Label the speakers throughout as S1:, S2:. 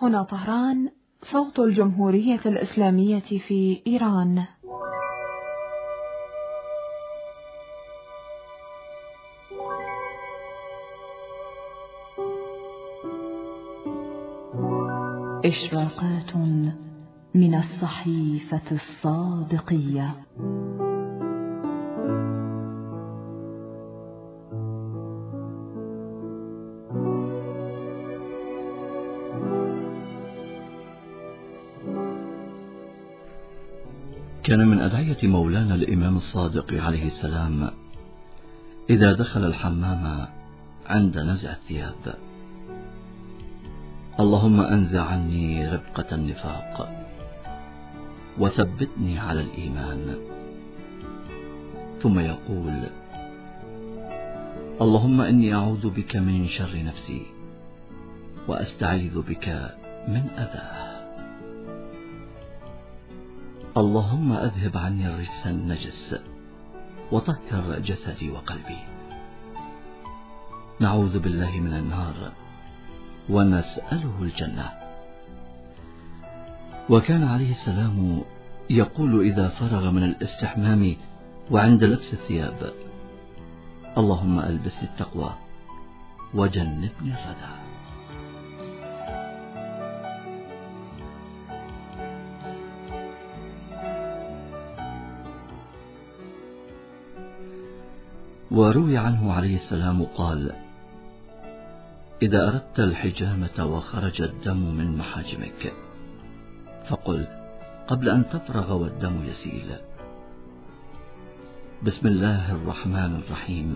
S1: هنا طهران، صوت الجمهورية الإسلامية في إيران.
S2: إشراقات من الصحيفة الصادقية.
S3: كان من أدعية مولانا الإمام الصادق عليه السلام إذا دخل الحمام عند نزع الثياب: اللهم أنزع عني ربقة النفاق وثبتني على الإيمان. ثم يقول: اللهم إني أعوذ بك من شر نفسي وأستعيذ بك من أذاه. اللهم أذهب عني الرجس النجس وطهر جسدي وقلبي. نعوذ بالله من النار ونسأله الجنة. وكان عليه السلام يقول إذا فرغ من الاستحمام وعند لبس الثياب: اللهم ألبسني التقوى وجنبني الردى. وروي عنه عليه السلام قال: إذا أردت الحجامة وخرج الدم من محاجمك فقل قبل أن تفرغ والدم يسيل: بسم الله الرحمن الرحيم،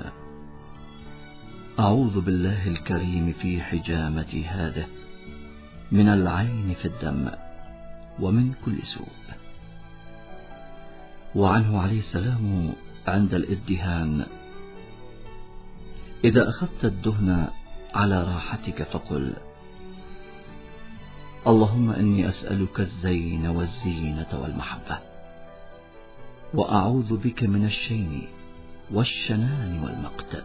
S3: أعوذ بالله الكريم في حجامة هذه من العين في الدم ومن كل سوء. وعنه عليه السلام عند الإدهان: إذا أخذت الدهن على راحتك فقل اللهم إني أسألك الزين والزينة والمحبة، وأعوذ بك من الشين والشنان والمقت.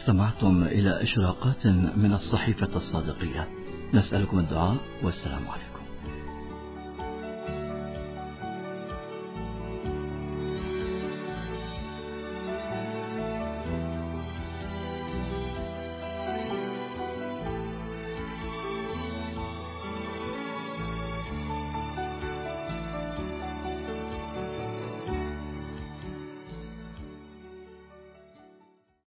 S3: استمعتم إلى إشراقات من الصحيفة الصادقية. نسألكم الدعاء والسلام عليكم.